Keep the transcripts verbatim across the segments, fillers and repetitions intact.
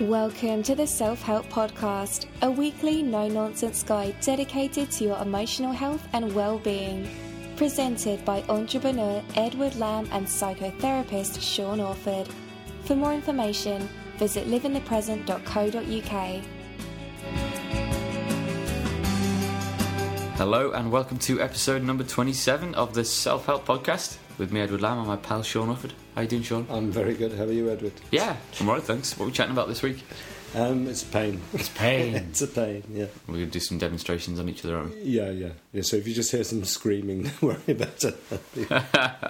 Welcome to the Self-Help Podcast, a weekly no-nonsense guide dedicated to your emotional health and well-being. Presented by entrepreneur Edward Lamb and psychotherapist Sean Orford. For more information, visit live in the present dot co dot uk. Hello and welcome to episode number twenty-seven of the Self-Help Podcast with me, Edward Lamb, and my pal Sean Orford. How you doing, Sean? I'm very good. How are you, Edward? Yeah, I'm alright, thanks. What are we chatting about this week? Um, it's pain. It's pain. It's a pain, yeah. We're going to do some demonstrations on each other, aren't we? Yeah, yeah. yeah. So if you just hear some screaming, don't worry about it.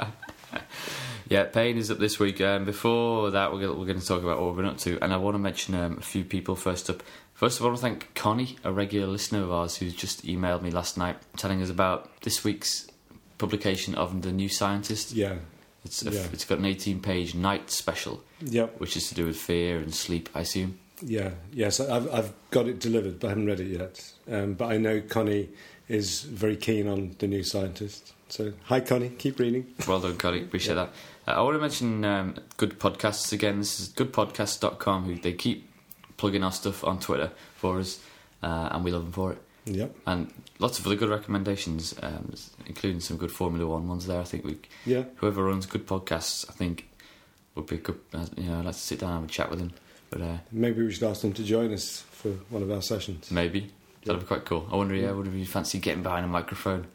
Yeah, pain is up this week. Um, before that, we're going, we're going to talk about what we've been up to, and I want to mention um, a few people first up. First of all, I want to thank Connie, a regular listener of ours, who's just emailed me last night telling us about this week's publication of The New Scientist. Yeah. It's a, yeah. It's got an eighteen-page night special, Yep. which is to do with fear and sleep, I assume. Yeah, yes. I've, I've got it delivered, but I haven't read it yet. Um, but I know Connie is very keen on The New Scientist. So, hi, Connie. Keep reading. Well done, Connie. Appreciate Yeah. that. Uh, I want to mention um, Good Podcasts again. This is good podcast dot com, who they keep plugging our stuff on Twitter for us, uh, and we love them for it. Yep. And lots of other good recommendations, um, including some good Formula One ones there. I think we, Yeah. whoever runs Good Podcasts, I think will pick up. Uh, you know, I'd like to sit down and have a chat with them. But uh, Maybe we should ask them to join us for one of our sessions. maybe that'd be quite cool. I wonder, yeah, would you fancy getting behind a microphone?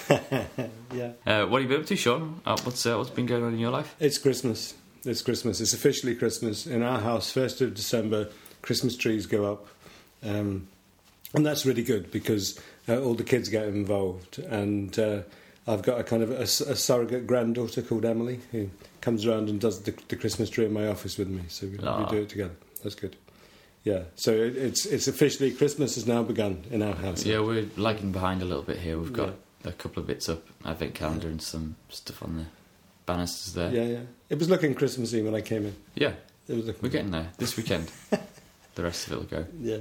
Yeah. Uh, what have you been up to, Sean? Uh, what's uh, what's been going on in your life? It's Christmas. It's Christmas. It's officially Christmas. In our house, first of December, Christmas trees go up. Um, and that's really good because uh, all the kids get involved. And uh, I've got a kind of a, a surrogate granddaughter called Emily who comes around and does the, the Christmas tree in my office with me. So we, we do it together. That's good. Yeah. So it, it's it's officially, Christmas has now begun in our house. Yeah, we're lagging behind a little bit here. We've got yeah. a couple of bits up, advent calendar and some stuff on the banisters there. Yeah, yeah. It was looking Christmassy when I came in. Yeah. It was looking We're getting there. This weekend. The rest of it will go. Yeah.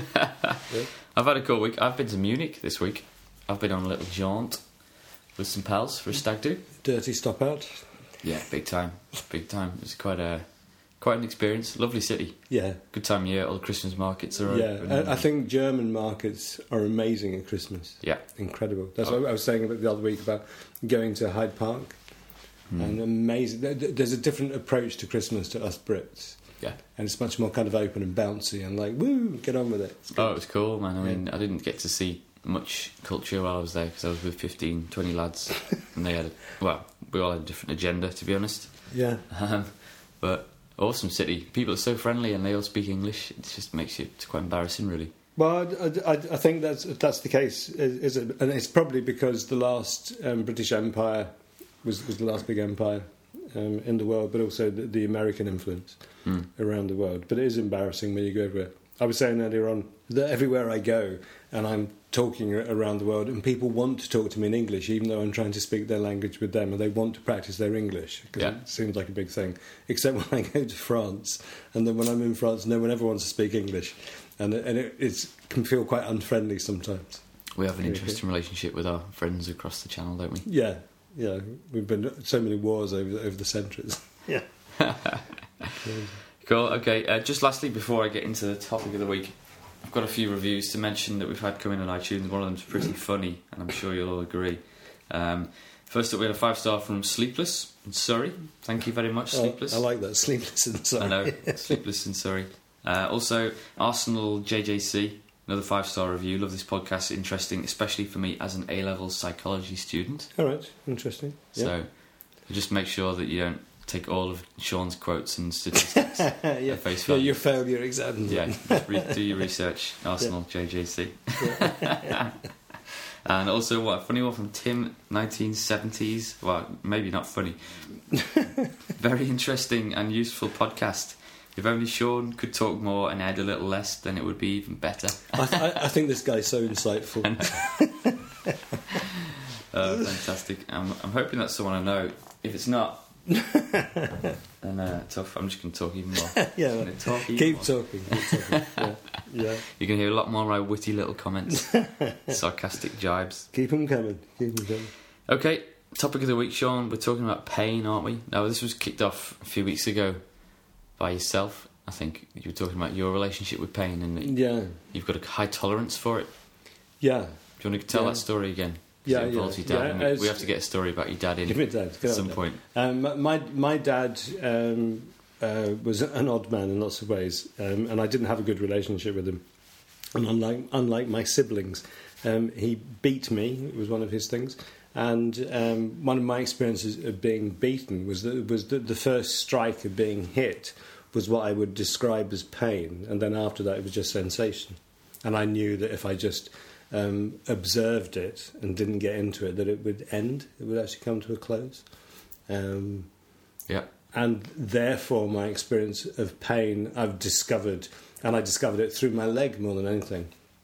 yeah. I've had a cool week. I've been to Munich this week. I've been on a little jaunt with some pals for a stag do. Dirty stop out. Yeah, big time. Big time. It was quite a quite an experience. Lovely city. Yeah. Good time of year. All the Christmas markets are Yeah. open. I, I think German markets are amazing at Christmas. Yeah. Incredible. That's Oh. what I was saying about the other week about going to Hyde Park. Mm. And amazing. There's a different approach to Christmas to us Brits. Yeah. And it's much more kind of open and bouncy and like, woo, get on with it. Oh, it was cool, man. I mean, Yeah. I didn't get to see much culture while I was there because I was with fifteen, twenty lads. And they had, a, well, we all had a different agenda, to be honest. Yeah. Um, but awesome city. People are so friendly and they all speak English. It just makes you, it's quite embarrassing, really. Well, I, I, I think that's that's the case, is it? And it's probably because the last um, British Empire was, was the last big empire um, in the world, but also the, the American influence Mm. around the world. But it is embarrassing when you go everywhere. I was saying earlier on that everywhere I go and I'm talking around the world and people want to talk to me in English even though I'm trying to speak their language with them, and they want to practice their English because Yeah. it seems like a big thing, except when I go to France, and then when I'm in France no one ever wants to speak English, and, it, and it it's, can feel quite unfriendly sometimes. We have an interesting relationship with our friends across the channel, don't we? Yeah, yeah, we've been so many wars over, over the centuries. Yeah. Cool, okay. Uh, just lastly, before I get into the topic of the week, I've got a few reviews to mention that we've had come in on iTunes. One of them's pretty funny, and I'm sure you'll all agree. Um, first up, we had a five-star from Sleepless in Surrey. Thank you very much, Sleepless. Oh, I like that, Sleepless in Surrey. I know, Sleepless in Surrey. Uh, also, Arsenal J J C, another five-star review. Love this podcast, interesting, especially for me as an A-level psychology student. All right, interesting. Yeah. So, just make sure that you don't take all of Sean's quotes and statistics yeah. at face Yeah, value. you failed your exam. Yeah, just re- do your research. Arsenal J J C. Yeah. And also, what a funny one from Tim, nineteen seventies. Well, maybe not funny. Very interesting and useful podcast. If only Sean could talk more and add a little less, then it would be even better. I, I, I think this guy's so insightful. uh, fantastic. I'm, I'm hoping that's someone I know. If it's not, then uh, tough. I'm just going to talk even more. Yeah, I'm gonna talk even keep more. talking. Keep talking. Yeah. Yeah. You're going to hear a lot more of my witty little comments, sarcastic jibes. Keep them coming. Keep them coming. Okay, topic of the week, Sean. We're talking about pain, aren't we? Now, this was kicked off a few weeks ago by yourself. I think you were talking about your relationship with pain, and that Yeah, you've got a high tolerance for it. yeah. Do you want to tell Yeah. that story again? 'Cause Yeah, it involves yeah, your dad. yeah, and we, it's- we have to get a story about your dad in Give me dad. at some point. Um, my my dad um, uh, was an odd man in lots of ways, um, and I didn't have a good relationship with him. And unlike unlike my siblings, um, he beat me. It was one of his things. And um, one of my experiences of being beaten was that was that the first strike of being hit was what I would describe as pain, and then after that it was just sensation. And I knew that if I just um, observed it and didn't get into it, that it would end. It would actually come to a close. Um, Yeah. and therefore, my experience of pain, I've discovered, and I discovered it through my leg more than anything,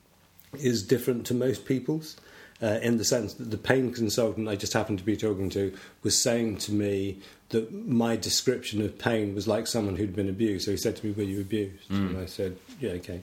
is different to most people's. Uh, in the sense that the pain consultant I just happened to be talking to was saying to me that my description of pain was like someone who'd been abused. So he said to me, "Were you abused?" Mm. And I said, "Yeah, okay."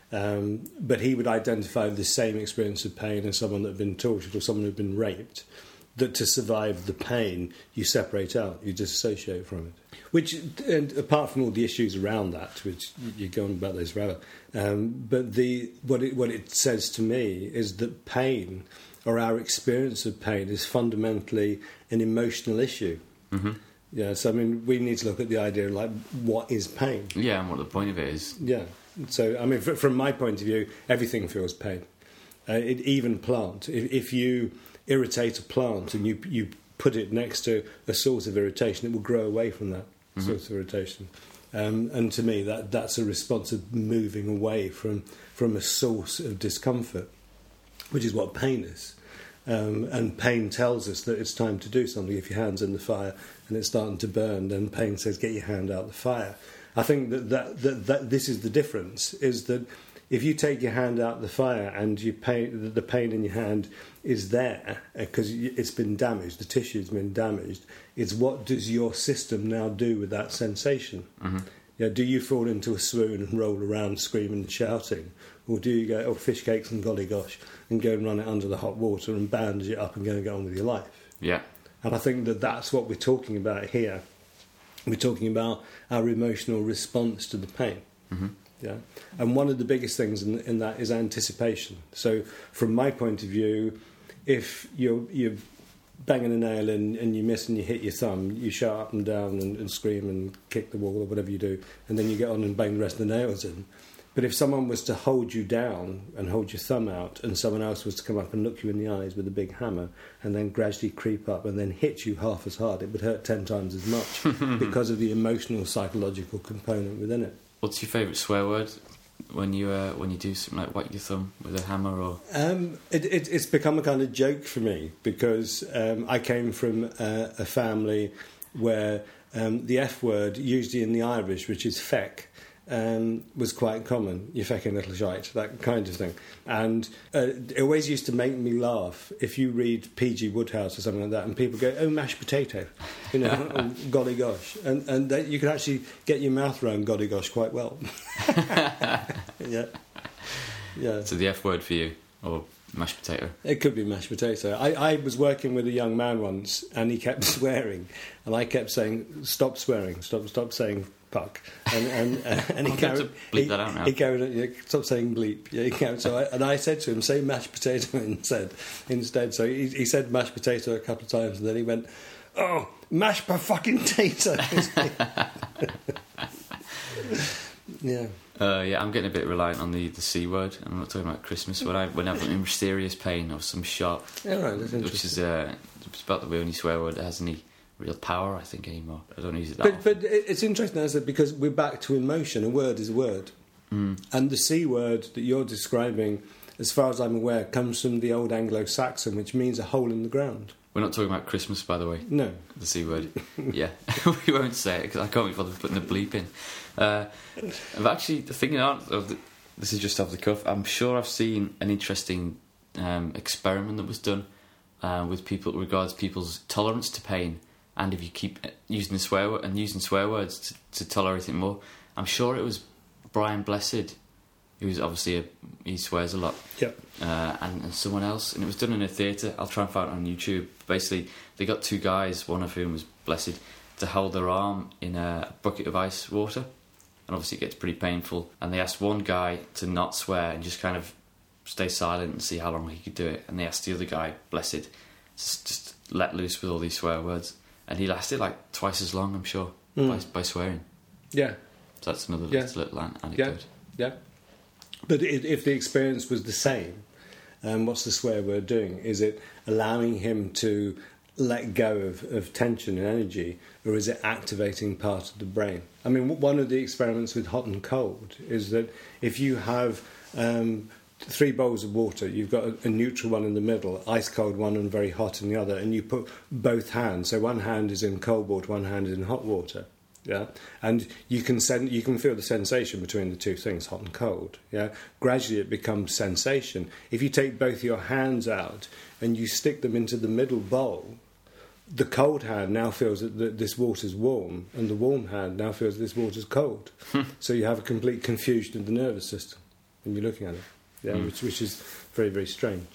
Um, but he would identify the same experience of pain as someone that had been tortured or someone who'd been raped. That to survive the pain, you separate out, you disassociate from it. Which, and apart from all the issues around that, which you go on about those forever, um, but the what it what it says to me is that pain, or our experience of pain, is fundamentally an emotional issue. Mm-hmm. Yeah, so I mean, we need to look at the idea of like, what is pain? Yeah, and what the point of it is. Yeah. So, I mean, fr- from my point of view, everything feels pain. Uh, it, even plant. If, if you irritate a plant and you you put it next to a source of irritation, it will grow away from that mm-hmm. source of irritation. Um, and to me, that that's a response of moving away from from a source of discomfort, which is what pain is. Um, and pain tells us that it's time to do something. If your hand's in the fire and it's starting to burn, then pain says, get your hand out the fire. I think that, that, that, that this is the difference, is that if you take your hand out the fire and you pain, the pain in your hand is there because it's been damaged, the tissue's been damaged, it's what does your system now do with that sensation? Mm-hmm. You know, do you fall into a swoon and roll around screaming and shouting? Or do you go, oh, fish cakes and golly gosh, and go and run it under the hot water and bandage it up and go and get on with your life? Yeah. And I think that that's what we're talking about here. We're talking about our emotional response to the pain. Mm-hmm. Yeah. And one of the biggest things in, in that is anticipation. So from my point of view, if you're, you're banging a nail in and you miss and you hit your thumb, you shout up and down and, and scream and kick the wall or whatever you do, and then you get on and bang the rest of the nails in. But if someone was to hold you down and hold your thumb out, and someone else was to come up and look you in the eyes with a big hammer and then gradually creep up and then hit you half as hard, it would hurt ten times as much because of the emotional, psychological component within it. What's your favourite swear word when you uh, when you do something like whack your thumb with a hammer? Or um, it, it, it's become a kind of joke for me because um, I came from uh, a family where um, the F word, usually in the Irish, which is feck, Um, was quite common. You fecking little shite, that kind of thing. And uh, it always used to make me laugh if you read P G Woodhouse or something like that, and people go, "Oh, mashed potato," you know, or, golly gosh, and and that you can actually get your mouth around golly gosh quite well. yeah, yeah. So the F word for you, or mashed potato? It could be mashed potato. I, I was working with a young man once, and he kept swearing, and I kept saying, "Stop swearing! Stop! Stop saying." Fuck. And and, uh, and he I'll carried have to bleep he, that out now. He carried yeah, stop saying bleep. Yeah, he carried, so I, and I said to him, say mashed potato instead. Instead, so he, he said mashed potato a couple of times, and then he went, "Oh, mashed per fucking potato." yeah. Uh, yeah, I'm getting a bit reliant on the, the C word. I'm not talking about Christmas. When I when I'm in mysterious pain or some sharp, Yeah, right. That's interesting. which is uh, it's about the only swear word that has any real power, I think, anymore. I don't use it that But often. but it's interesting, isn't it? Because we're back to emotion. A word is a word, Mm. and the C word that you're describing, as far as I'm aware, comes from the old Anglo-Saxon, which means a hole in the ground. We're not talking about Christmas, by the way. No. The C word. Yeah, we won't say it because I can't be bothered putting the bleep in. Uh, but actually, the thing of the, this is just off the cuff. I'm sure I've seen an interesting um, experiment that was done uh, with people regards people's tolerance to pain, and if you keep using the swear word and using swear words to, to tolerate it more. I'm sure it was Brian Blessed, who's obviously a, he swears a lot. Yep. Uh, and, and someone else, and it was done in a theatre. I'll try and find it on YouTube. Basically, they got two guys, one of whom was Blessed, to hold their arm in a bucket of ice water, and obviously it gets pretty painful. And they asked one guy to not swear and just kind of stay silent and see how long he could do it. And they asked the other guy, blessed, just, just let loose with all these swear words. And he lasted like twice as long, I'm sure, mm. by, by swearing. Yeah. So that's another yeah. little anecdote. Yeah, yeah. But if the experience was the same, um, what's the swear word doing? Is it allowing him to let go of, of tension and energy, or is it activating part of the brain? I mean, one of the experiments with hot and cold is that if you have um, three bowls of water, you've got a, a neutral one in the middle, ice cold one and very hot in the other, and you put both hands, so one hand is in cold water, one hand is in hot water. Yeah, and you can sen- you can feel the sensation between the two things, hot and cold. Yeah, gradually it becomes sensation. If you take both your hands out and you stick them into the middle bowl, the cold hand now feels that th- this water's warm, and the warm hand now feels this water's cold. So you have a complete confusion of the nervous system when you're looking at it. Yeah, mm. which which is very very strange.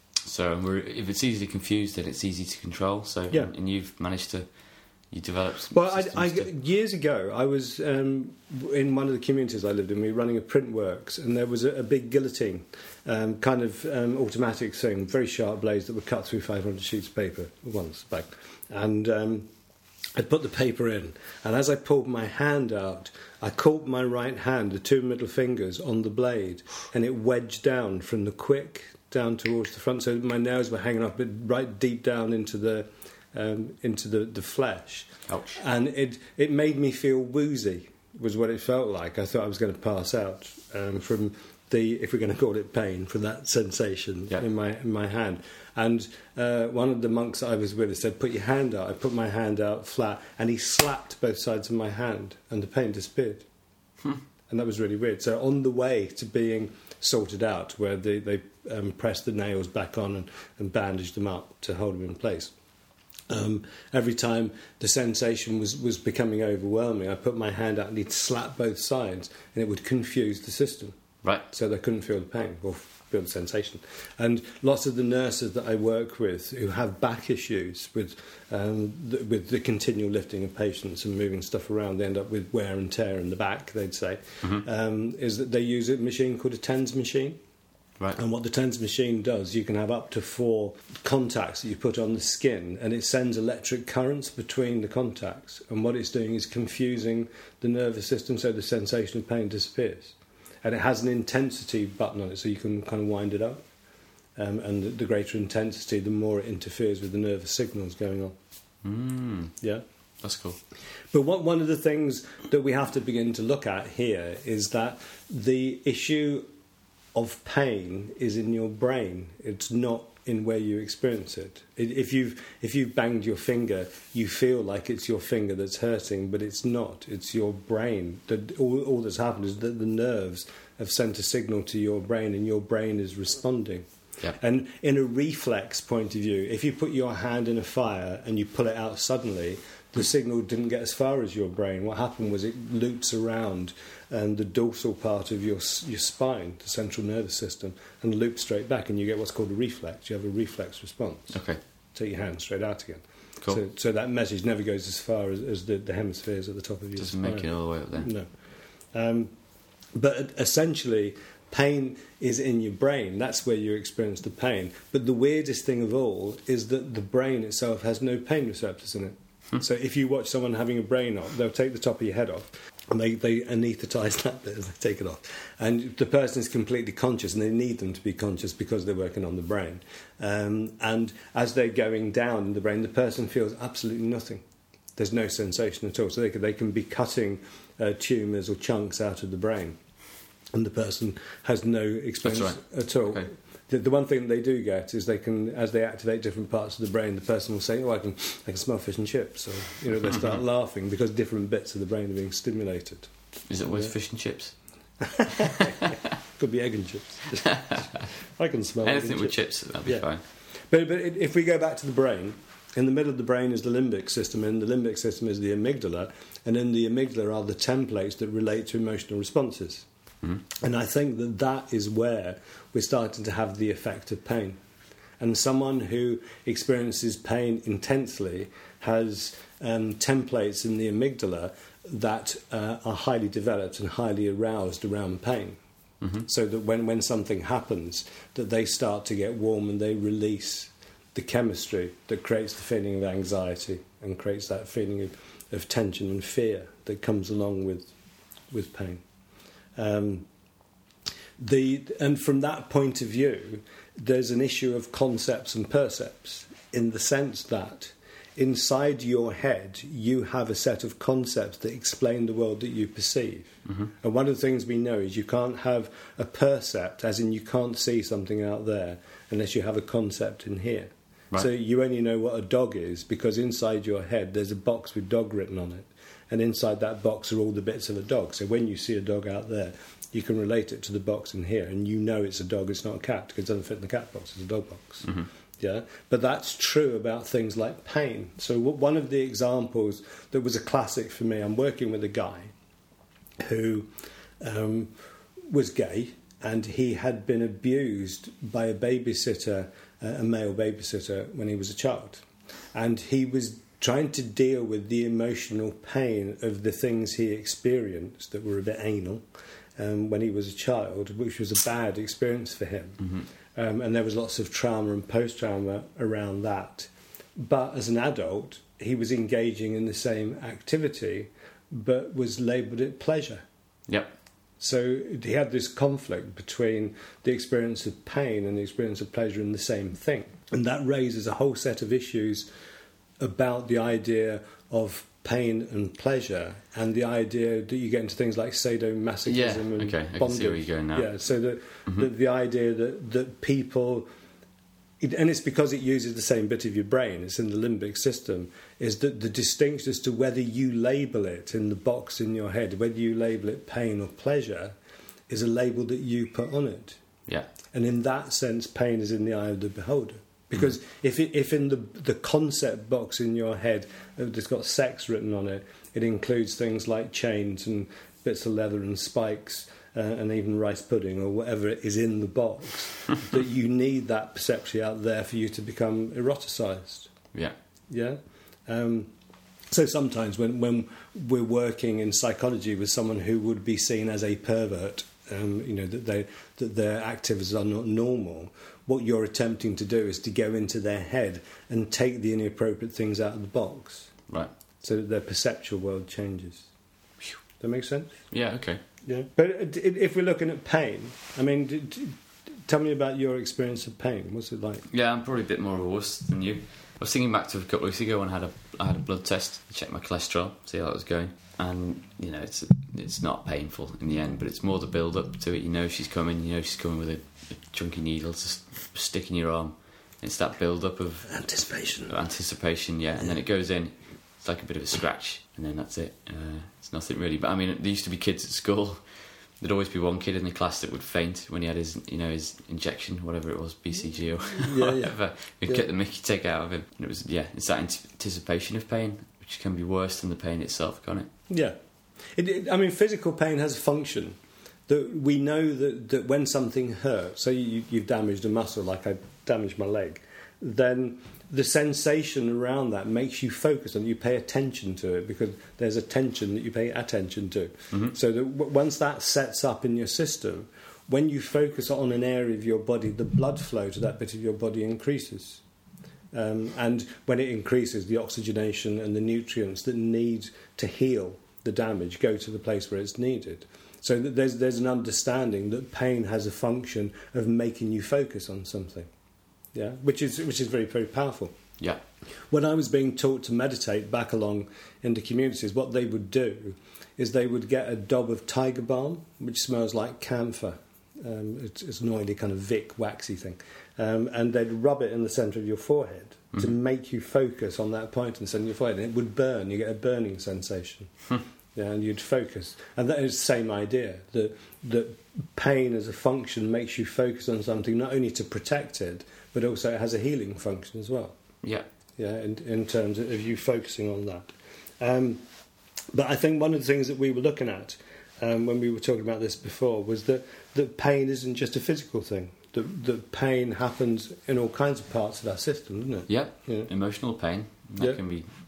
So we're, if it's easily confused, then it's easy to control. So yeah. and you've managed to. You developed some well, I, I, to... years ago, I was um, in one of the communities I lived in. We were running a print works, and there was a, a big guillotine, um, kind of um, automatic thing, very sharp blades that would cut through five hundred sheets of paper once back. And um, I'd put the paper in, and as I pulled my hand out, I caught my right hand, the two middle fingers, on the blade, and it wedged down from the quick down towards the front, so my nails were hanging up right deep down into the. Um, into the, the flesh. Ouch. And it it made me feel woozy, was what it felt like. I thought I was going to pass out um, from the, if we're going to call it pain, from that sensation yeah. in my in my hand. And uh, one of the monks I was with said, put your hand out. I put my hand out flat, and he slapped both sides of my hand, and the pain disappeared. Hmm. And that was really weird. So on the way to being sorted out, where they, they um, pressed the nails back on and, and bandaged them up to hold them in place, Um, every time the sensation was, was becoming overwhelming, I put my hand out and he'd slap both sides, and it would confuse the system. Right. So they couldn't feel the pain or feel the sensation. And lots of the nurses that I work with who have back issues with um, the, with the continual lifting of patients and moving stuff around, they end up with wear and tear in the back, they'd say, mm-hmm. um, is that they use a machine called a TENS machine. Right. And what the TENS machine does, you can have up to four contacts that you put on the skin, and it sends electric currents between the contacts. And what it's doing is confusing the nervous system, so the sensation of pain disappears. And it has an intensity button on it, so you can kind of wind it up. Um, and the, the greater intensity, the more it interferes with the nervous signals going on. Mm. Yeah. That's cool. But what, one of the things that we have to begin to look at here is that the issue of pain is in your brain. It's not in where you experience it. If you've if you've banged your finger, you feel like it's your finger that's hurting, but it's not. It's your brain. That all, all that's happened is that the nerves have sent a signal to your brain, and your brain is responding. Yep. And in a reflex point of view, if you put your hand in a fire and you pull it out suddenly, the signal didn't get as far as your brain. What happened was it loops around and the dorsal part of your your spine, the central nervous system, and loops straight back, and you get what's called a reflex. You have a reflex response. Okay. Take your hand straight out again. Cool. So, so that message never goes as far as, as the, the hemispheres at the top of your Doesn't spine. make it all the way up there. No. Um, but essentially, pain is in your brain. That's where you experience the pain. But the weirdest thing of all is that the brain itself has no pain receptors in it. So if you watch someone having a brain op, they'll take the top of your head off and they, they anaesthetise that bit as they take it off. And the person is completely conscious, and they need them to be conscious because they're working on the brain. Um, and as they're going down in the brain, the person feels absolutely nothing. There's no sensation at all. So they can, they can be cutting uh, tumours or chunks out of the brain, and the person has no experience right. at all. Okay. The, the one thing they do get is they can, as they activate different parts of the brain, the person will say, "Oh, I can, I can smell fish and chips." So you know, they start laughing because different bits of the brain are being stimulated. Is it always yeah. fish and chips? Could be egg and chips. I can smell anything egg with chips. chips. That'd be yeah. fine. But but if we go back to the brain, in the middle of the brain is the limbic system, and the limbic system is the amygdala, and in the amygdala are the templates that relate to emotional responses. Mm-hmm. And I think that that is where we're starting to have the effect of pain. And someone who experiences pain intensely has um, templates in the amygdala that uh, are highly developed and highly aroused around pain. Mm-hmm. So that when, when something happens, that they start to get warm and they release the chemistry that creates the feeling of anxiety and creates that feeling of, of tension and fear that comes along with with pain. Um, the and from that point of view, there's an issue of concepts and percepts, in the sense that inside your head you have a set of concepts that explain the world that you perceive. Mm-hmm. And one of the things we know is you can't have a percept, as in you can't see something out there, unless you have a concept in here. Right. So you only know what a dog is because inside your head there's a box with dog written on it, and inside that box are all the bits of a dog. So when you see a dog out there, you can relate it to the box in here, and you know it's a dog, it's not a cat, because it doesn't fit in the cat box, it's a dog box. Mm-hmm. Yeah, but that's true about things like pain. So one of the examples that was a classic for me, I'm working with a guy who um, was gay, and he had been abused by a babysitter, uh, a male babysitter, when he was a child. And he was trying to deal with the emotional pain of the things he experienced that were a bit anal um, when he was a child, which was a bad experience for him. Mm-hmm. Um, and there was lots of trauma and post-trauma around that. But as an adult, he was engaging in the same activity, but was labelled it pleasure. Yep. So he had this conflict between the experience of pain and the experience of pleasure in the same thing. And that raises a whole set of issues about the idea of pain and pleasure, and the idea that you get into things like sadomasochism yeah, and okay. I bondage. Can see where you're going now. Yeah, so the, mm-hmm. the, the idea that, that people... It, and it's because it uses the same bit of your brain, it's in the limbic system, is that the distinction as to whether you label it in the box in your head, whether you label it pain or pleasure, is a label that you put on it. Yeah. And in that sense, pain is in the eye of the beholder. Because mm. if it, if in the the concept box in your head that's got sex written on it, it includes things like chains and bits of leather and spikes, Uh, and even rice pudding or whatever is in the box, that you need that perception out there for you to become eroticised. Yeah. Yeah? Um, so sometimes when, when we're working in psychology with someone who would be seen as a pervert, um, you know, that, they, that their activities are not normal, what you're attempting to do is to go into their head and take the inappropriate things out of the box. Right. So that their perceptual world changes. Does that make sense? Yeah, okay. Yeah, but if we're looking at pain, I mean, d- d- tell me about your experience of pain. What's it like? Yeah, I'm probably a bit more of a wuss than you. I was thinking back to a couple of weeks ago when I had a I had a blood test to check my cholesterol, see how that was going, and you know it's it's not painful in the end, but it's more the build up to it. You know she's coming, you know she's coming with a, a chunky needle to stick in your arm. It's that build up of anticipation, anticipation, yeah, and then it goes in. It's like a bit of a scratch, and then that's it. Uh, it's nothing really. But I mean, there used to be kids at school. There'd always be one kid in the class that would faint when he had his, you know, his injection, whatever it was, B C G or yeah, whatever. Yeah. You'd yeah. get the mickey take out of him. And it was, yeah, it's that anticipation of pain, which can be worse than the pain itself, can't it? Yeah. It, it, I mean, physical pain has a function. That we know that, that when something hurts, so you, you've damaged a muscle, like I damaged my leg, then the sensation around that makes you focus on it. You pay attention to it because there's a tension that you pay attention to. Mm-hmm. So that w- once that sets up in your system, when you focus on an area of your body, the blood flow to that bit of your body increases. Um, and when it increases, the oxygenation and the nutrients that need to heal the damage go to the place where it's needed. So that there's there's an understanding that pain has a function of making you focus on something. Yeah, which is which is very, very powerful. Yeah. When I was being taught to meditate back along into communities, what they would do is they would get a daub of tiger balm, which smells like camphor. Um, it's, it's an oily kind of Vic waxy thing, um, and they'd rub it in the centre of your forehead mm-hmm. to make you focus on that point in the centre of your forehead, and it would burn. You get a burning sensation. Yeah, and you'd focus, and that is the same idea that that pain as a function makes you focus on something, not only to protect it, but also it has a healing function as well. Yeah, yeah, in, in terms of you focusing on that. Um, but I think one of the things that we were looking at um, when we were talking about this before was that that pain isn't just a physical thing. That that pain happens in all kinds of parts of our system, doesn't it? Yeah, yeah. Emotional pain that yeah. can be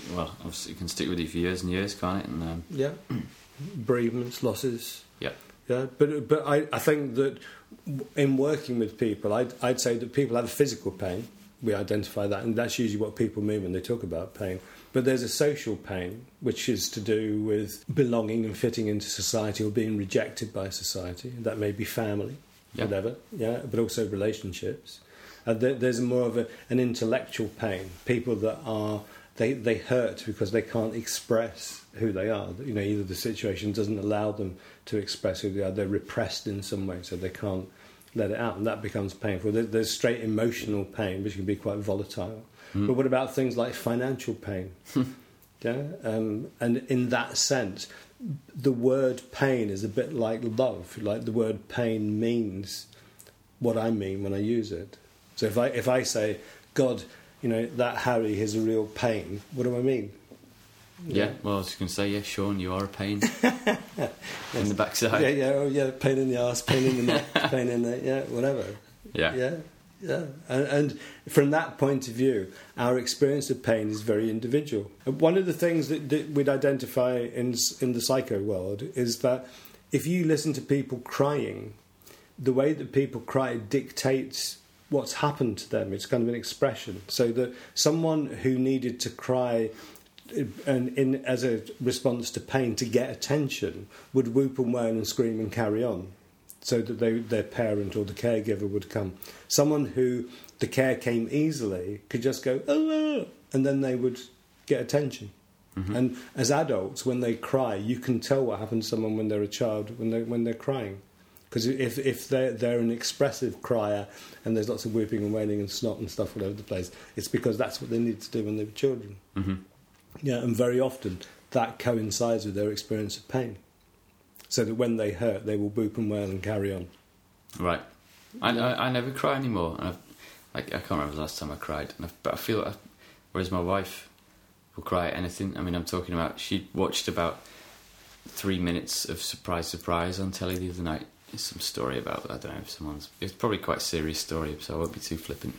well, obviously it can stick with you for years and years, can't it? And um, yeah, bereavements, losses. yeah, Yeah, but but I, I think that in working with people, I'd, I'd say that people have physical pain. We identify that, and that's usually what people mean when they talk about pain. But there's a social pain, which is to do with belonging and fitting into society or being rejected by society. That may be family, yeah. whatever, yeah, but also relationships. And there, there's more of a, an intellectual pain. People that are, they, they hurt because they can't express who they are. You know, either the situation doesn't allow them to express who they are, they're repressed in some way, so they can't let it out, and that becomes painful. There, there's straight emotional pain, which can be quite volatile. Mm. But what about things like financial pain? yeah, um, and in that sense, the word pain is a bit like love. Like the word pain means what I mean when I use it. So if I if I say, God, you know, that Harry is a real pain, what do I mean? Yeah, yeah. Well, I was going to say, yeah, Sean, you are a pain in the backside. Yeah, yeah, oh, yeah, pain in the arse, pain in the neck, pain in the, yeah, whatever. Yeah. Yeah, yeah. And, and from that point of view, our experience of pain is very individual. And one of the things that, that we'd identify in, in the psycho world is that if you listen to people crying, the way that people cry dictates what's happened to them. It's kind of an expression. So that someone who needed to cry and in as a response to pain to get attention would whoop and wail and scream and carry on, so that they, their parent or the caregiver would come. Someone who the care came easily could just go, oh, and then they would get attention. Mm-hmm. And as adults, when they cry, you can tell what happened to someone when they're a child, when they when they're crying. Because if if they're, they're an expressive crier and there's lots of whooping and wailing and snot and stuff all over the place, it's because that's what they needed to do when they were children. Mm-hmm. Yeah, and very often that coincides with their experience of pain. So that when they hurt, they will whoop and wail and carry on. Right. I, I, I never cry anymore. And I've, I, I can't remember the last time I cried. And I've, but I feel, I, whereas my wife will cry at anything. I mean, I'm talking about, she watched about three minutes of Surprise Surprise on telly the other night. It's some story about, I don't know if someone's, it's probably quite a serious story, so I won't be too flippant.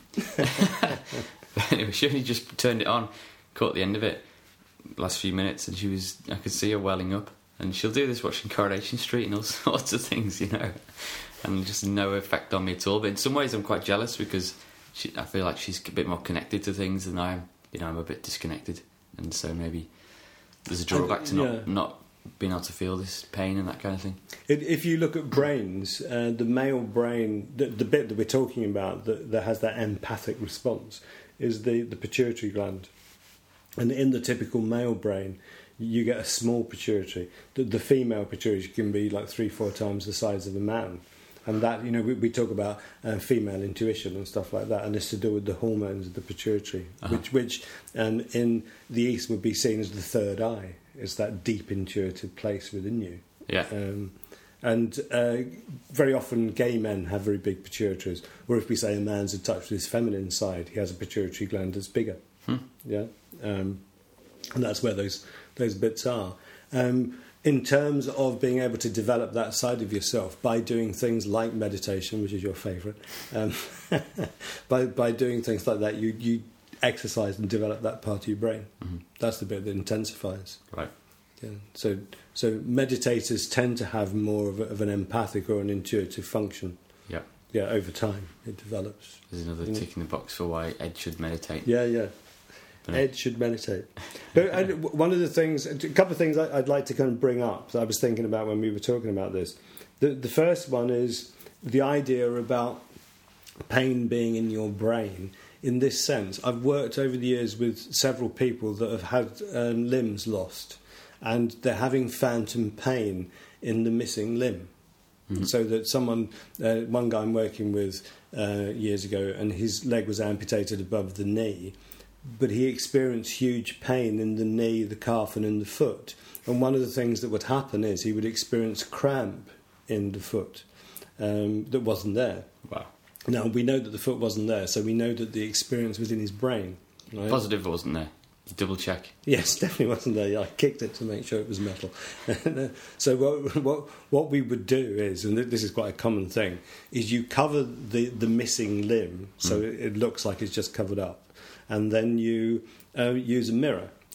But anyway, she only just turned it on, caught the end of it, last few minutes, and she was, I could see her welling up. And she'll do this watching Coronation Street and all sorts of things, you know, and just no effect on me at all. But in some ways I'm quite jealous because she, I feel like she's a bit more connected to things than I am. You know, I'm a bit disconnected, and so maybe there's a drawback to not, yeah. not being able to feel this pain and that kind of thing. If you look at brains, uh, the male brain, the, the bit that we're talking about that, that has that empathic response is the, the pituitary gland. And in the typical male brain, you get a small pituitary. The, the female pituitary can be like three, four times the size of a man. And that, you know, we, we talk about uh, female intuition and stuff like that, and it's to do with the hormones of the pituitary, uh-huh. which, which um, in the East would be seen as the third eye. It's that deep intuitive place within you. Yeah. Um, and uh, very often gay men have very big pituitaries. Or if we say a man's in touch with his feminine side, he has a pituitary gland that's bigger. Hmm. Yeah. Um, and that's where those those bits are. Um, in terms of being able to develop that side of yourself by doing things like meditation, which is your favourite, um, by by doing things like that, you, you exercise and develop that part of your brain. Mm-hmm. That's the bit that intensifies. Right. Yeah. So so meditators tend to have more of, a, of an empathic or an intuitive function. Yeah. Yeah. Over time, it develops. There's another you tick know? in the box for why Ed should meditate. Yeah. Yeah. Ed should meditate. But I, one of the things, a couple of things I'd like to kind of bring up that I was thinking about when we were talking about this. The, the first one is the idea about pain being in your brain. In this sense, I've worked over the years with several people that have had um, limbs lost, and they're having phantom pain in the missing limb. Mm-hmm. So that someone, uh, one guy I'm working with uh, years ago, and his leg was amputated above the knee. But he experienced huge pain in the knee, the calf and in the foot. And one of the things that would happen is he would experience cramp in the foot um, that wasn't there. Wow. Now, we know that the foot wasn't there, so we know that the experience was in his brain. Right? Positive it wasn't there. Double check. Yes, definitely wasn't there. I kicked it to make sure it was metal. So what, what what we would do is, and this is quite a common thing, is you cover the, the missing limb so mm. it, it looks like it's just covered up. And then you uh, use a mirror.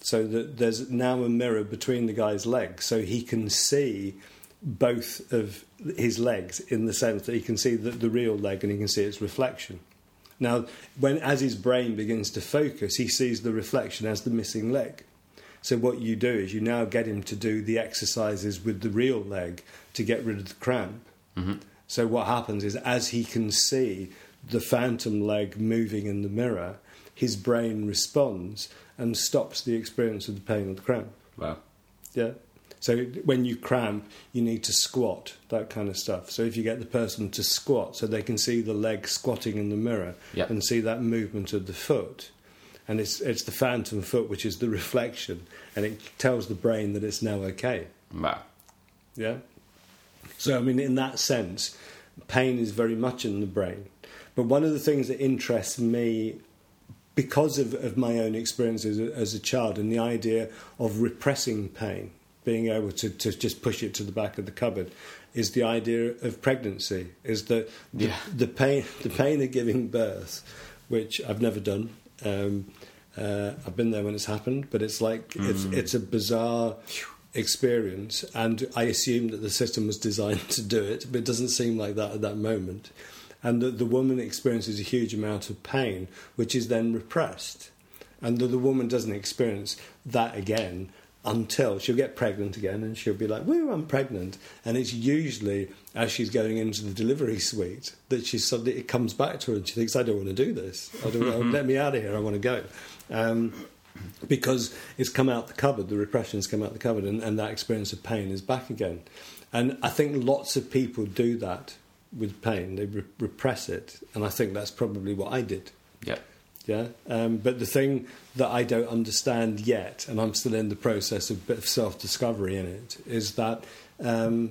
so that there's now a mirror between the guy's legs, so he can see both of his legs in the sense that he can see the, the real leg and he can see its reflection. Now, when as his brain begins to focus, he sees the reflection as the missing leg. So what you do is you now get him to do the exercises with the real leg to get rid of the cramp. Mm-hmm. So what happens is, as he can see the phantom leg moving in the mirror, his brain responds and stops the experience of the pain or the cramp. Wow. Yeah. So when you cramp, you need to squat, that kind of stuff. So if you get the person to squat so they can see the leg squatting in the mirror Yep. and see that movement of the foot, and it's it's the phantom foot, which is the reflection, and it tells the brain that it's now okay. Wow. Yeah. So, I mean, in that sense, pain is very much in the brain. But one of the things that interests me, because of, of my own experiences as a child and the idea of repressing pain, being able to, to just push it to the back of the cupboard, is the idea of pregnancy, is that the, Yeah. the pain the pain of giving birth, which I've never done. Um, uh, I've been there when it's happened, but it's like mm. it's it's a bizarre experience, and I assume that the system was designed to do it, but it doesn't seem like that at that moment. And that the woman experiences a huge amount of pain, which is then repressed, and that the woman doesn't experience that again until she'll get pregnant again, and she'll be like, "Woo, I'm pregnant." And it's usually as she's going into the delivery suite that she suddenly it comes back to her, and she thinks, "I don't want to do this. I don't want, let me out of here. I want to go." Um, because it's come out the cupboard, the repression's come out the cupboard, and, and that experience of pain is back again. And I think lots of people do that with pain. They re- repress it, and I think that's probably what I did. Yeah. Yeah, um, but the thing that I don't understand yet, and I'm still in the process of a bit of self-discovery in it, is that um,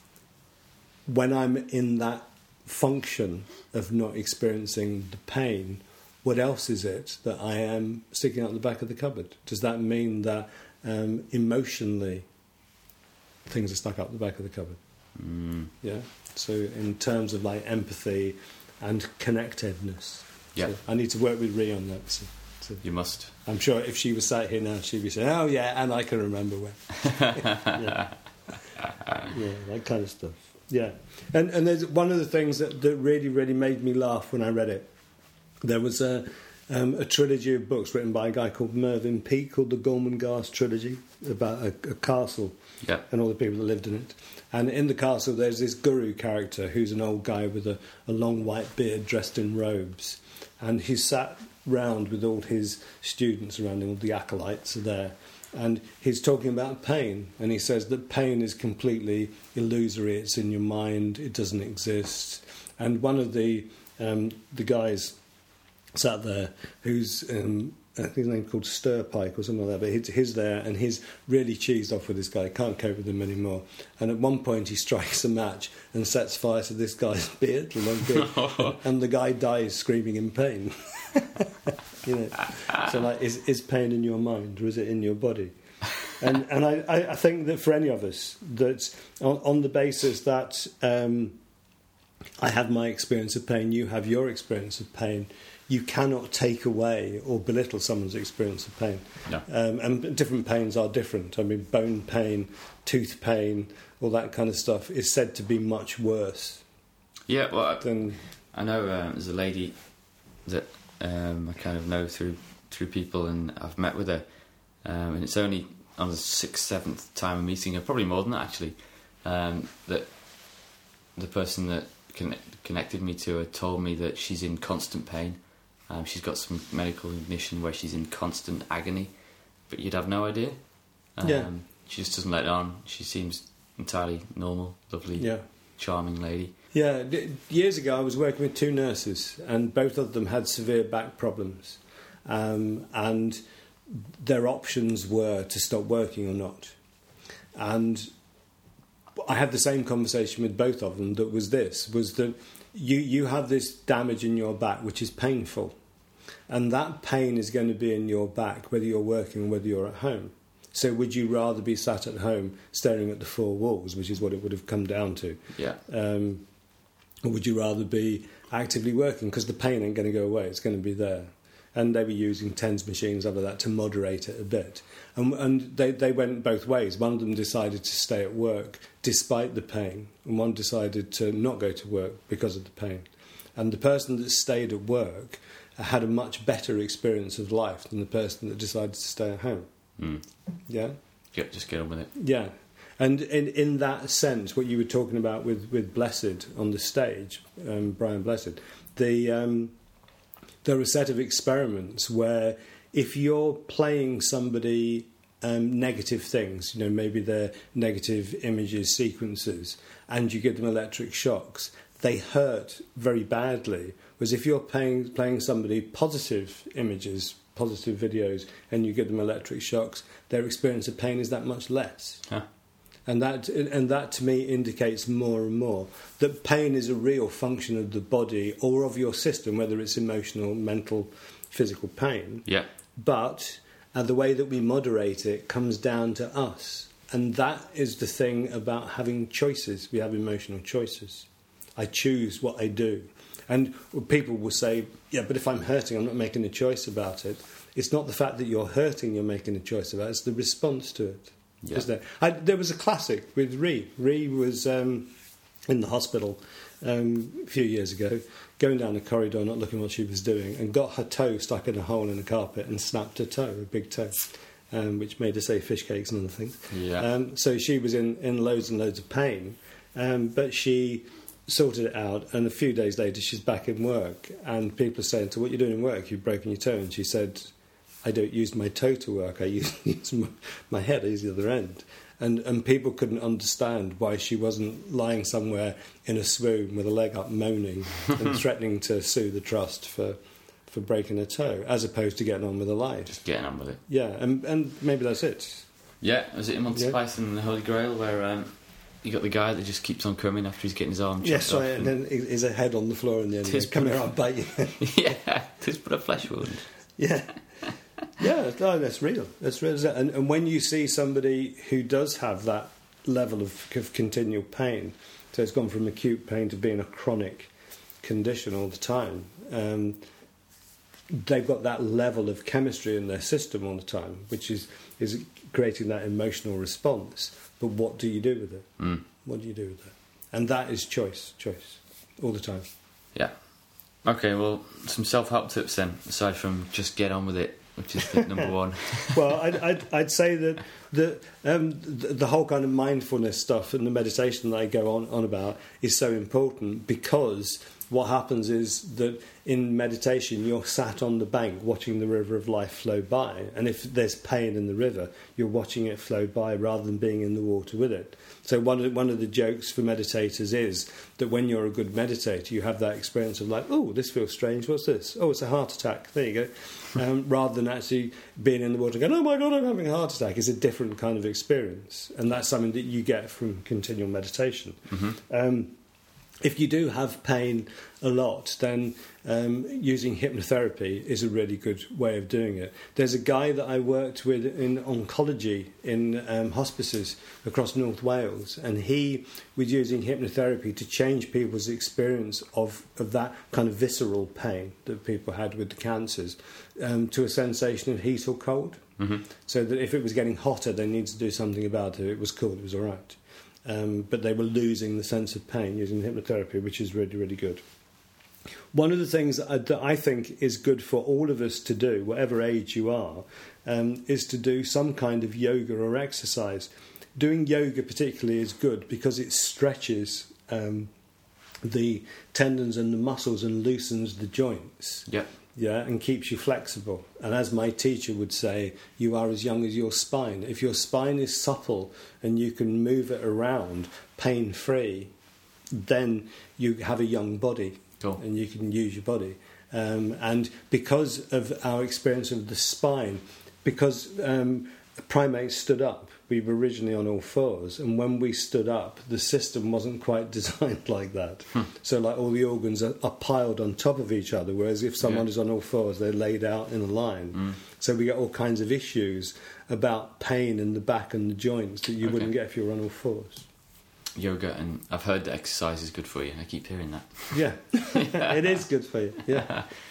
when I'm in that function of not experiencing the pain, what else is it that I am sticking out the back of the cupboard? Does that mean that um, emotionally things are stuck out the back of the cupboard? Mm. Yeah. So in terms of like empathy and connectedness. Yeah. So I need to work with Rhea on that. So, so You must. I'm sure if she was sat here now, she'd be saying, "Oh yeah, and I can remember when." yeah. yeah, that kind of stuff. Yeah, and and there's one of the things that, that really really made me laugh when I read it. There was a um, a trilogy of books written by a guy called Mervyn Peake called the Gormenghast trilogy about a, a castle Yeah. and all the people that lived in it. And in the castle, there's this guru character who's an old guy with a, a long white beard, dressed in robes. And he's sat round with all his students around him, all the acolytes are there. And he's talking about pain. And he says that pain is completely illusory. It's in your mind. It doesn't exist. And one of the um, the guys sat there who's... Um, I think his name's called Stirpike or something like that, but he's, he's there and he's really cheesed off with this guy, can't cope with him anymore. And at one point he strikes a match and sets fire to this guy's beard, the long beard, and, and the guy dies screaming in pain. You know, so like, is, is pain in your mind or is it in your body? And and I, I think that for any of us, that on, on the basis that um, I have my experience of pain, you have your experience of pain, you cannot take away or belittle someone's experience of pain. No. Um, and different pains are different. I mean, bone pain, tooth pain, all that kind of stuff is said to be much worse. Yeah, well, I, than... I know um, there's a lady that um, I kind of know through through people, and I've met with her, um, and it's only on the sixth, seventh time I'm meeting her, probably more than that actually, um, that the person that con- connected me to her told me that she's in constant pain. Um, she's got some medical condition where she's in constant agony, but you'd have no idea. Um, Yeah. She just doesn't let it on. She seems entirely normal, lovely, Yeah. charming lady. Yeah, d- years ago I was working with two nurses, and both of them had severe back problems, um, and their options were to stop working or not. And I had the same conversation with both of them. That was this: was that you you have this damage in your back which is painful, and that pain is going to be in your back whether you're working or whether you're at home. So would you rather be sat at home staring at the four walls, which is what it would have come down to? Yeah. Um, or would you rather be actively working? Because the pain ain't going to go away, it's going to be there. and they were using TENS machines over that to moderate it a bit. And, and they, they went both ways. One of them decided to stay at work despite the pain, and one decided to not go to work because of the pain. And the person that stayed at work had a much better experience of life than the person that decided to stay at home. Mm. Yeah? Yep, just get on with it. Yeah. And in, in that sense, what you were talking about with, with Blessed on the stage, um, Brian Blessed, the, um, there are a set of experiments where if you're playing somebody um, negative things, you know, maybe they're negative images, sequences, and you give them electric shocks, they hurt very badly. Whereas if you're playing, playing somebody positive images, positive videos, and you give them electric shocks, their experience of pain is that much less. Huh. And that, and that to me indicates more and more that pain is a real function of the body or of your system, whether it's emotional, mental, physical pain. Yeah. But uh, the way that we moderate it comes down to us. And that is the thing about having choices. We have emotional choices. I choose what I do. And people will say, yeah, but if I'm hurting, I'm not making a choice about it. It's not the fact that you're hurting you're making a choice about, it's the response to it. Yeah. Isn't there? I, there was a classic with Ree. Ree was um, in the hospital um, a few years ago, going down the corridor, not looking what she was doing, and got her toe stuck in a hole in the carpet and snapped her toe, a big toe, um, which made her say fish cakes and other things. Yeah. Um, so she was in, in loads and loads of pain, um, but she sorted it out, and a few days later she's back in work, and people are saying to her, what are you doing in work? You've broken your toe. And she said, I don't use my toe to work, I use, use my, my head, I use the other end. And, and people couldn't understand why she wasn't lying somewhere in a swoon with a leg up moaning and threatening to sue the trust for for breaking her toe, as opposed to getting on with her life. Just getting on with it. Yeah, and, and maybe that's it. Yeah, was it in Monty Yeah. Python and the Holy Grail where um, you got the guy that just keeps on coming after he's getting his arm chopped Yes, off? right, and then his head on the floor in the end. Tis Come but- here, I'll bite you. Yeah, just put a flesh wound. Yeah. Yeah, no, that's real. That's real. And, and when you see somebody who does have that level of, of continual pain, so it's gone from acute pain to being a chronic condition all the time, um, they've got that level of chemistry in their system all the time, which is, is creating that emotional response. But what do you do with it? Mm. What do you do with it? And that is choice, choice, all the time. Yeah. Okay, well, some self-help tips then, aside from just get on with it, which is the number one. Well, I'd, I'd, I'd say that the, um, the the whole kind of mindfulness stuff and the meditation that I go on, on about is so important, because what happens is that in meditation you're sat on the bank watching the river of life flow by, and if there's pain in the river, you're watching it flow by rather than being in the water with it. So one of, one of the jokes for meditators is that when you're a good meditator, you have that experience of like, oh, this feels strange, what's this? Oh, it's a heart attack, there you go. Um, rather than actually being in the water going, oh my God, I'm having a heart attack. It's a different kind of experience, and that's something that you get from continual meditation. Mm-hmm. Um, if you do have pain a lot, then um, using hypnotherapy is a really good way of doing it. There's a guy that I worked with in oncology in um, hospices across North Wales, and he was using hypnotherapy to change people's experience of, of that kind of visceral pain that people had with the cancers um, to a sensation of heat or cold. Mm-hmm. So that if it was getting hotter, they needed to do something about it. If it was cold, it was all right. Um, but they were losing the sense of pain using hypnotherapy, which is really, really good. One of the things that I, that I think is good for all of us to do, whatever age you are, um, is to do some kind of yoga or exercise. Doing yoga particularly is good because it stretches um, the tendons and the muscles and loosens the joints. Yeah. Yeah, and keeps you flexible. And as my teacher would say, you are as young as your spine. If your spine is supple and you can move it around pain-free, then you have a young body. Cool. And you can use your body. Um, and because of our experience of the spine, because um, primates stood up, we were originally on all fours, and when we stood up, the system wasn't quite designed like that. Hmm. So like all the organs are, are piled on top of each other, whereas if someone yeah. is on all fours, they're laid out in a line. Mm. So we get all kinds of issues about pain in the back and the joints that you Okay. wouldn't get if you were on all fours. Yoga, and I've heard that exercise is good for you, and I keep hearing that. Yeah, it is good for you, yeah.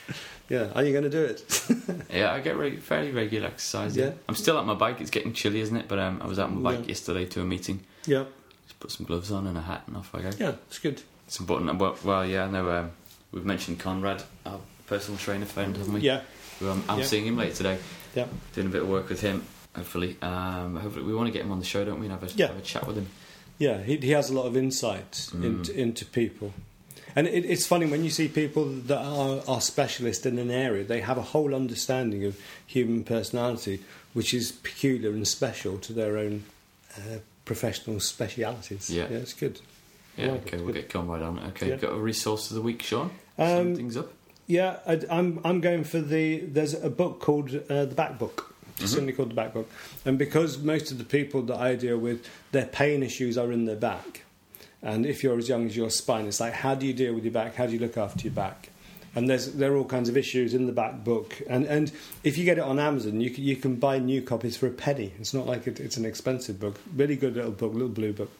Yeah. Are you going to do it? Yeah, I get reg- fairly regular exercise. Yeah. Yeah. I'm still at my bike. It's getting chilly, isn't it? But um, I was out on my bike Yeah. yesterday to a meeting. Yeah. Just put some gloves on and a hat and off I go. Yeah, it's good. It's important. Well, well yeah, I know um, we've mentioned Conrad, our personal trainer friend, haven't we? Yeah. Who, um, I'm Yeah. seeing him later today. Yeah. Doing a bit of work with him, hopefully. Um, hopefully, we want to get him on the show, don't we? And have a, Yeah. have a chat with him. Yeah, he, he has a lot of insights Mm. into, into people. And it, it's funny, when you see people that are, are specialists in an area, they have a whole understanding of human personality, which is peculiar and special to their own uh, professional specialities. Yeah. Yeah, it's good. Yeah, Yeah, okay, it's we'll good. get Conrad on. Okay, Yeah. got a resource of the week, Sean? Um, Sum things up? Yeah, I, I'm I'm going for the. There's a book called uh, The Back Book. It's Mhm. simply called The Back Book, and because most of the people that I deal with, their pain issues are in their back, and if you're as young as your spine, it's like, how do you deal with your back? How do you look after your back? And there's there are all kinds of issues in the back book, and and if you get it on Amazon, you can, you can buy new copies for a penny. It's not like it, it's an expensive book. Really good little book, little blue book,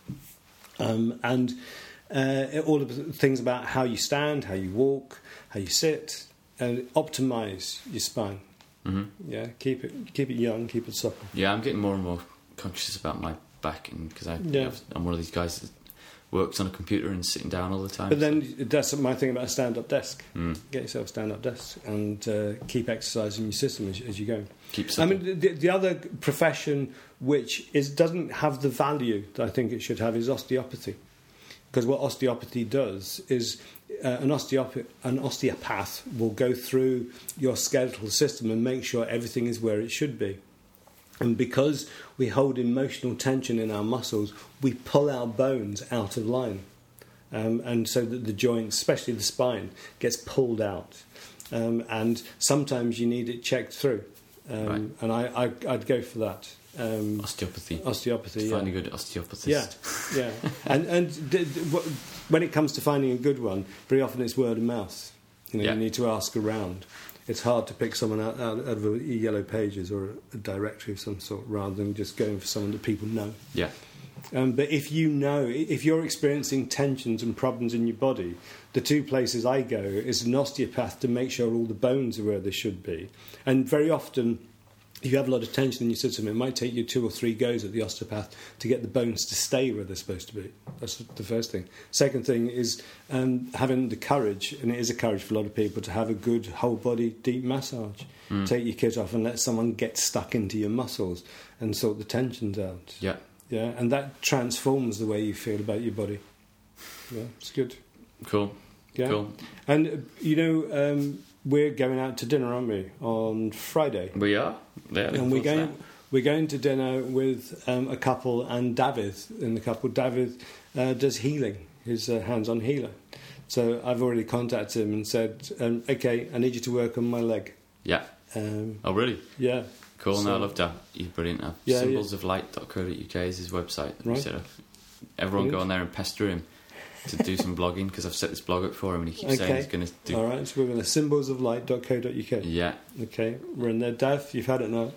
um, and uh, all of the things about how you stand, how you walk, how you sit, and optimise your spine. hmm Yeah, keep it keep it young, keep it supple. Yeah, I'm getting more and more conscious about my back, and because I, Yeah. I'm one of these guys that works on a computer and sitting down all the time. But then that's my thing about a stand-up desk. Mm. Get yourself a stand-up desk and uh, keep exercising your system as, as you go. Keep I supple. mean, the, the other profession which is doesn't have the value that I think it should have is osteopathy. Because what osteopathy does is uh, an, osteop- an osteopath will go through your skeletal system and make sure everything is where it should be. And because we hold emotional tension in our muscles, we pull our bones out of line. Um, and so that the joints, especially the spine, gets pulled out. Um, and sometimes you need it checked through. Um, Right. And I, I, I'd go for that. Um, Osteopathy. osteopathy, Find yeah. a good osteopathist. Yeah, yeah. And and d- d- wh- when it comes to finding a good one, very often it's word of mouth. You know, Yeah. you need to ask around. It's hard to pick someone out, out, out of a yellow pages or a directory of some sort, rather than just going for someone that people know. Yeah. Um, but if you know, if you're experiencing tensions and problems in your body, the two places I go is an osteopath to make sure all the bones are where they should be. And very often, if you have a lot of tension in your system, it might take you two or three goes at the osteopath to get the bones to stay where they're supposed to be. That's the first thing. Second thing is um, having the courage, and it is a courage for a lot of people, to have a good whole body deep massage. Mm. Take your kit off and let someone get stuck into your muscles and sort the tensions out. Yeah. Yeah, and that transforms the way you feel about your body. Yeah, it's good. Cool. Yeah. Cool. And, uh, you know, um, we're going out to dinner, aren't we, on Friday? We are. Yeah. And we're going, we're going to dinner with um, a couple, and David in the couple. David uh, does healing. He's a hands-on healer. So I've already contacted him and said, um, okay, I need you to work on my leg. Yeah. Um, Oh, really? yeah. Cool. So- no, I love that. He's brilliant. Uh, Yeah, symbols of light dot co dot uk is his website. Right. Set up. Everyone go Brilliant. on there and pester him to do some blogging, because I've set this blog up for him and he keeps saying Okay. he's going to do. All right, so we're going to symbols of light dot co dot uk. Yeah. Okay, we're in there. Dav, you've had it now.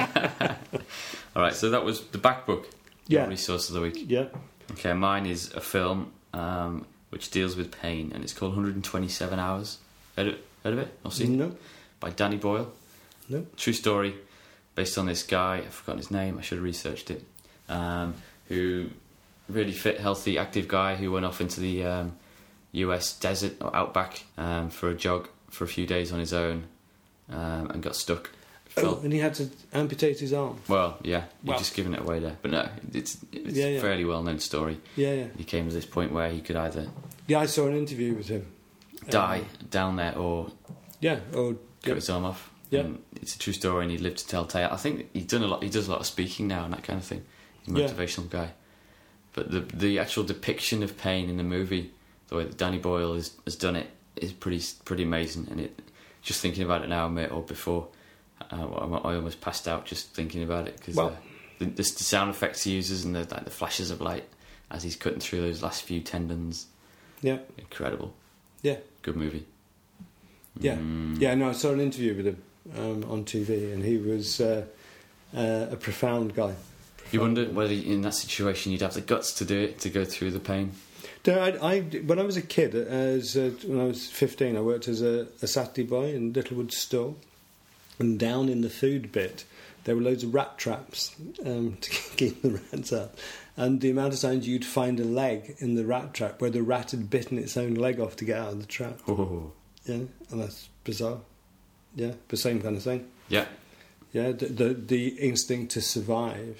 All right. So that was the back book. Your Yeah. resource of the week. Yeah. Okay. Mine is a film um, which deals with pain, and it's called one hundred twenty-seven hours. Heard of, heard of it? Or seen? No. By Danny Boyle. No. True story, based on this guy. I've forgotten his name. I should have researched it. Um, who really fit, healthy, active guy who went off into the um, U S desert or outback um, for a jog for a few days on his own, um, and got stuck. Oh, Felt, and he had to amputate his arm. well, yeah, you're Wow. just giving it away there. But no, it's, it's Yeah, yeah. a fairly well-known story. Yeah, yeah. He came to this point where he could either Yeah, I saw an interview with him. die Um, down there or yeah, or cut his arm off. Yeah. And it's a true story, and he lived to tell tale. I think he's done a lot. He does a lot of speaking now and that kind of thing. He's a Yeah. motivational guy. But the the actual depiction of pain in the movie, the way that Danny Boyle has, has done it, is pretty pretty amazing. And it, just thinking about it now, mate, or before, uh, I almost passed out just thinking about it, because Well- uh, the, the, the sound effects he uses and the like, the flashes of light as he's cutting through those last few tendons, yeah, incredible. yeah, Good movie. yeah, Mm. yeah. No, I saw an interview with him um, on T V, and he was uh, uh, a profound guy. You Profound wonder guy. whether in that situation you'd have the guts to do it, to go through the pain. No, I, I, when I was a kid, as uh, when I was fifteen, I worked as a, a Saturday boy in Littlewood store, and down in the food bit, there were loads of rat traps um, to keep the rats out. And the amount of times you'd find a leg in the rat trap where the rat had bitten its own leg off to get out of the trap. Oh. Yeah, and that's bizarre. Yeah, the same kind of thing. Yeah. Yeah, the the, the instinct to survive.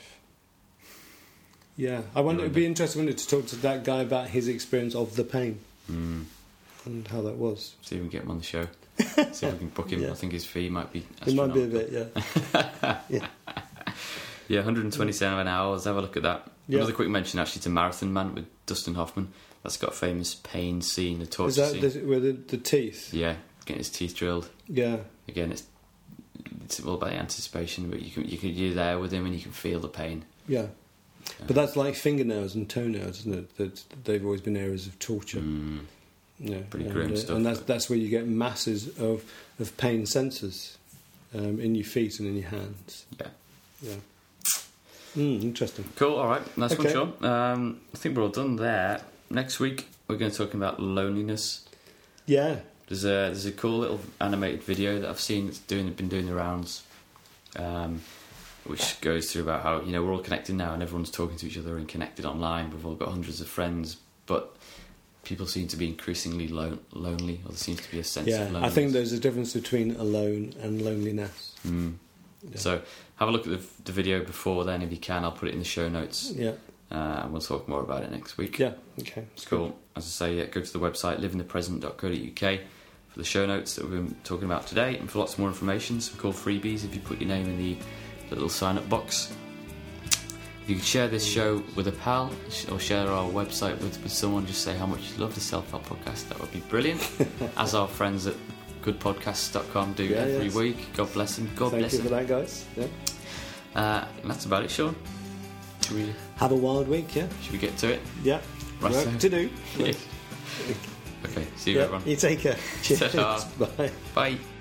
Yeah, I wonder. It'd be interesting to talk to that guy about his experience of the pain mm. and how that was. See if we can get him on the show. See if we can book him. Yeah. I think his fee might be. It might be a bit, yeah. yeah. Yeah, one hundred twenty-seven hours. Have a look at that. Yeah. Another quick mention actually to Marathon Man with Dustin Hoffman. That's got a famous pain scene, the torture Is that scene. the, with the, the teeth? Yeah, getting his teeth drilled. Yeah. Again, it's it's all about the anticipation, but you can you can you're there with him and you can feel the pain. Yeah. But that's like fingernails and toenails, isn't it? That they've always been areas of torture. Mm. Yeah, Pretty and, grim uh, stuff, And that's but- that's where you get masses of, of pain sensors um, in your feet and in your hands. Yeah. Yeah. Mm, interesting. Cool. All right. Nice Okay. one, Sean. Um, I think we're all done there. Next week we're going to talk about loneliness. Yeah. There's a there's a cool little animated video that I've seen that's doing been doing the rounds, um, which goes through about how, you know, we're all connected now and everyone's talking to each other and connected online. We've all got hundreds of friends, but people seem to be increasingly lo- lonely, or there seems to be a sense Yeah. of I loneliness. think there's a difference between alone and loneliness. Mm. Yeah. So have a look at the, the video before then if you can. I'll put it in the show notes, Yeah. uh, and we'll talk more about it next week. Yeah. Okay. It's cool. As I say, yeah, go to the website live in the present dot co dot uk for the show notes that we've been talking about today, and for lots more information, some cool freebies if you put your name in the, the little sign-up box. If you could share this show with a pal, or share our website with, with someone, just say how much you love the Self-Help Podcast. That would be brilliant. As our friends at good podcasts dot com do Yeah, every yes. week. God bless them. God Thank bless you them. for that, guys. Yeah. Uh, and that's about it, Sean. Should we, Have a wild week, yeah? should we get to it? Yeah. Right, Work so- to do. Yeah. Okay, see you, Yeah, everyone. you take care. Cheers. Ta-ta. Bye. Bye.